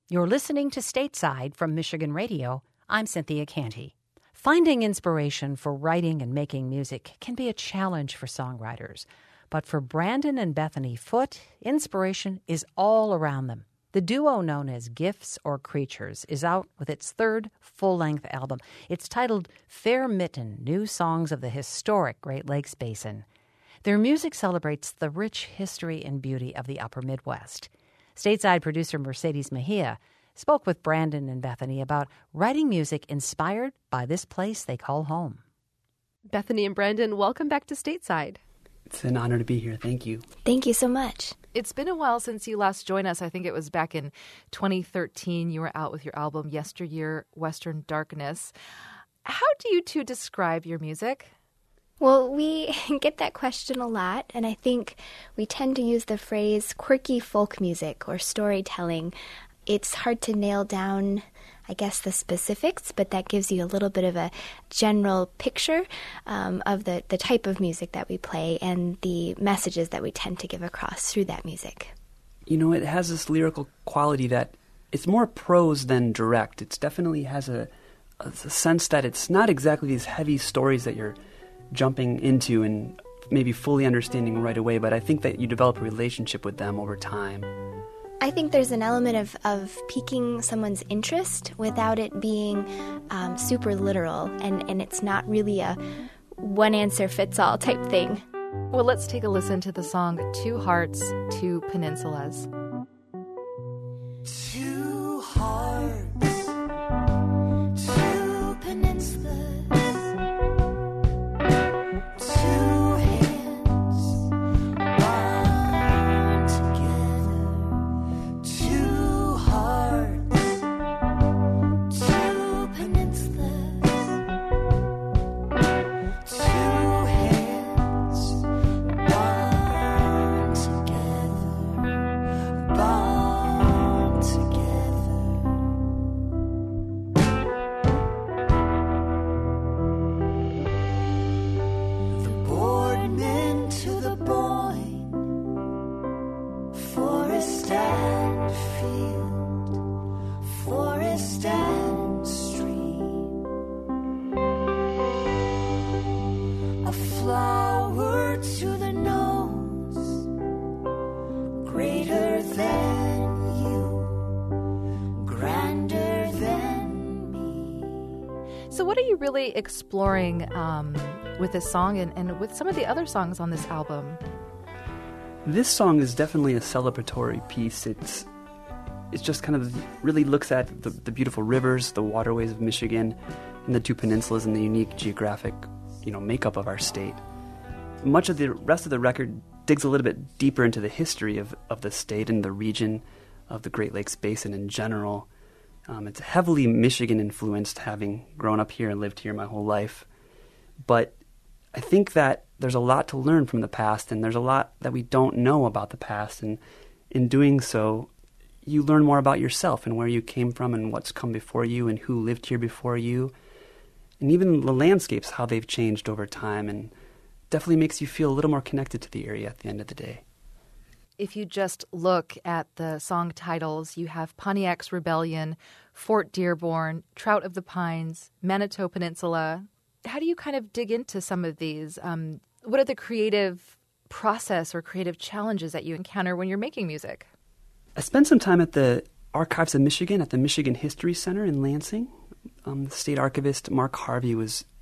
You're listening to Stateside from Michigan Radio. I'm Cynthia Canty. Finding inspiration for writing and making music can be a challenge for songwriters. But for Brandon and Bethany Foote, inspiration is all around them. The duo known as Gifts or Creatures is out with its third full-length album. It's titled Fair Mitten, New Songs of the Historic Great Lakes Basin. Their music celebrates the rich history and beauty of the Upper Midwest. Stateside producer Mercedes Mejia spoke with Brandon and Bethany about writing music inspired by this place they call home. Bethany and Brandon, welcome back to Stateside. It's an honor to be here. Thank you. Thank you so much. It's been a while since you last joined us. I think it was back in 2013. You were out with your album Yesteryear, Western Darkness. How do you two describe your music? Well, we get that question a lot, and I think we tend to use the phrase quirky folk music or storytelling. It's hard to nail down, I guess, the specifics, but that gives you a little bit of a general picture of the type of music that we play and the messages that we tend to give across through that music. You know, it has this lyrical quality that it's more prose than direct. It definitely has a sense that it's not exactly these heavy stories that you're jumping into and maybe fully understanding right away, but I think that you develop a relationship with them over time. I think there's an element of piquing someone's interest without it being super literal, and it's not really a one-answer-fits-all type thing. Well, let's take a listen to the song Two Hearts, Two Peninsulas. Two hearts, two peninsulas. So what are you really exploring with this song and with some of the other songs on this album? This song is definitely a celebratory piece. It's just kind of really looks at the beautiful rivers, the waterways of Michigan, and the two peninsulas and the unique geographic, makeup of our state. Much of the rest of the record digs a little bit deeper into the history of the state and the region of the Great Lakes Basin in general. It's heavily Michigan-influenced, having grown up here and lived here my whole life. But I think that there's a lot to learn from the past, and there's a lot that we don't know about the past. And in doing so, you learn more about yourself and where you came from and what's come before you and who lived here before you. And even the landscapes, how they've changed over time, and definitely makes you feel a little more connected to the area at the end of the day. If you just look at the song titles, you have Pontiac's Rebellion, Fort Dearborn, Trout of the Pines, Manitou Peninsula. How do you kind of dig into some of these? What are the creative process or creative challenges that you encounter when you're making music? I spent some time at the Archives of Michigan at the Michigan History Center in Lansing. The state archivist, Mark Harvey,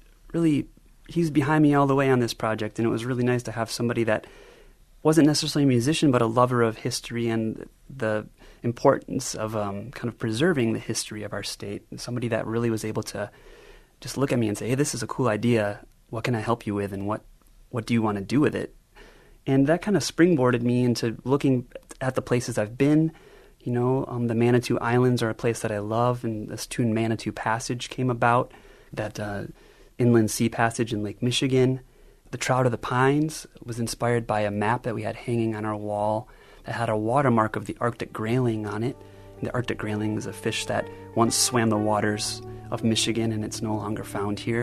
he's behind me all the way on this project, and it was really nice to have somebody that wasn't necessarily a musician, but a lover of history and the importance of kind of preserving the history of our state. Somebody that really was able to just look at me and say, hey, this is a cool idea. What can I help you with, and what do you want to do with it? And that kind of springboarded me into looking at the places I've been. The Manitou Islands are a place that I love, and this tune Manitou Passage came about, that inland sea passage in Lake Michigan. The Trout of the Pines was inspired by a map that we had hanging on our wall that had a watermark of the Arctic grayling on it. And the Arctic grayling is a fish that once swam the waters of Michigan, and it's no longer found here.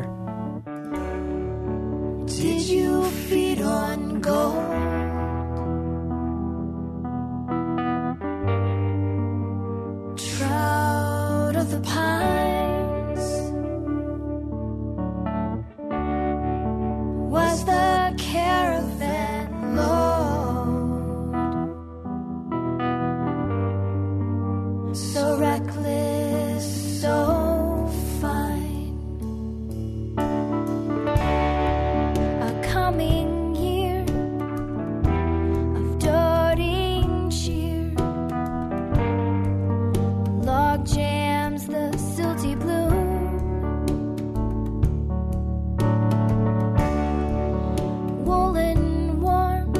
Did you feed on gold? Try so reckless, so fine. A coming year of doting cheer, log jams the silty bloom. Woolen warmth,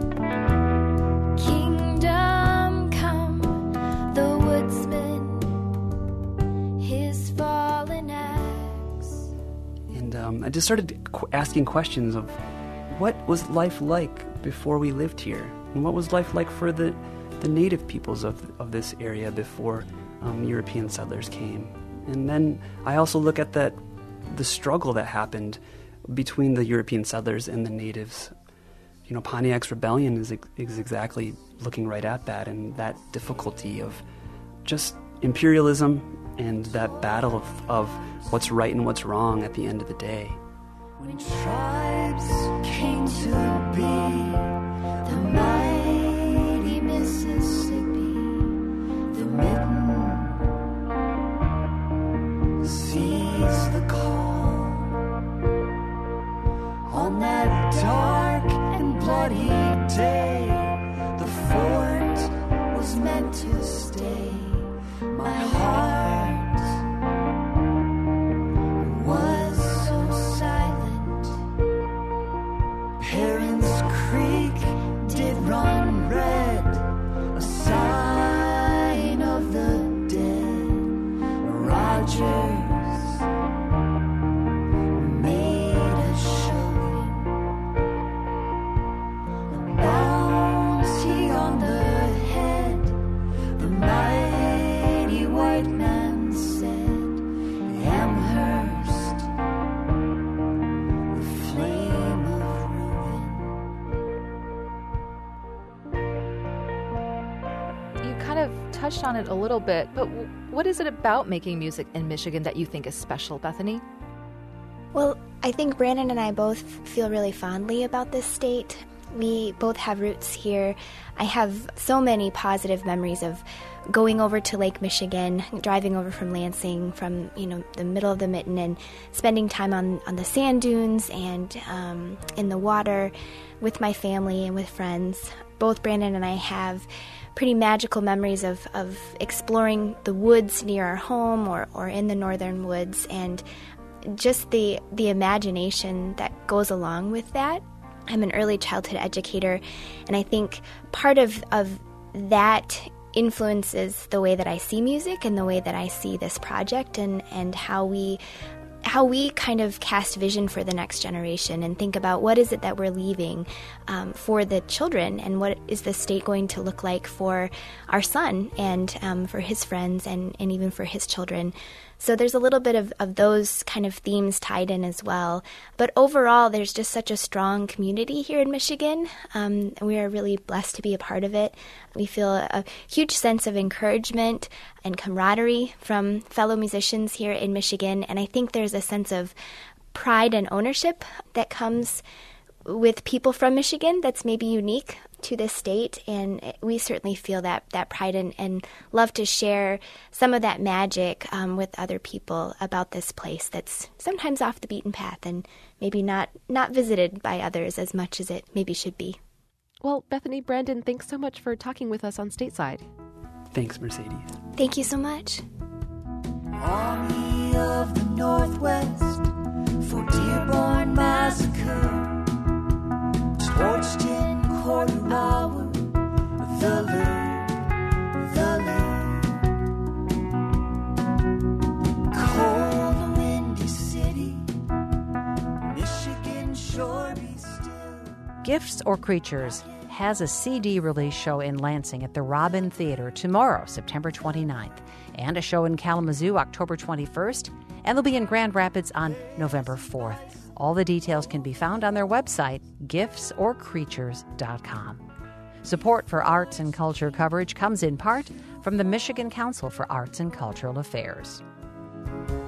kingdom come, the woodsman, his fallen axe. And I just started asking questions of what was life like before we lived here? And what was life like for the native peoples of this area before European settlers came? And then I also look at the struggle that happened between the European settlers and the natives. You know, Pontiac's Rebellion is exactly looking right at that, and that difficulty of just imperialism and that battle of what's right and what's wrong at the end of the day. When tribes came to be, the mighty Mississippi, the mitten sees the call. On that dark and bloody day, the fort was meant to stay. My heart was so silent. Parents Creek did run red, a sign of the dead. Rogers made a showing, a bounty on the head. The mighty white man said, Amherst, the flame of ruin. You kind of touched on it a little bit, but what is it about making music in Michigan that you think is special, Bethany? Well, I think Brandon and I both feel really fondly about this state. We both have roots here. I have so many positive memories of going over to Lake Michigan, driving over from Lansing, from the middle of the Mitten, and spending time on the sand dunes and in the water with my family and with friends. Both Brandon and I have pretty magical memories of exploring the woods near our home or in the northern woods, and just the imagination that goes along with that. I'm an early childhood educator, and I think part of that influences the way that I see music and the way that I see this project, and how we kind of cast vision for the next generation and think about what is it that we're leaving for the children, and what is the state going to look like for our son and for his friends and even for his children. So there's a little bit of those kind of themes tied in as well. But overall, there's just such a strong community here in Michigan. And we are really blessed to be a part of it. We feel a huge sense of encouragement and camaraderie from fellow musicians here in Michigan. And I think there's a sense of pride and ownership that comes with people from Michigan that's maybe unique to this state, and we certainly feel that pride and love to share some of that magic with other people about this place that's sometimes off the beaten path and maybe not visited by others as much as it maybe should be. Well, Bethany, Brandon, thanks so much for talking with us on Stateside. Thanks, Mercedes. Thank you so much. Army of the Northwest for Dearborn Massacre, torched in quarter hour, the lure, cold windy city, Michigan shore be still. Gifts or Creatures has a CD release show in Lansing at the Robin Theater tomorrow, September 29th, and a show in Kalamazoo October 21st, and they'll be in Grand Rapids on November 4th. All the details can be found on their website, giftsorcreatures.com. Support for arts and culture coverage comes in part from the Michigan Council for Arts and Cultural Affairs.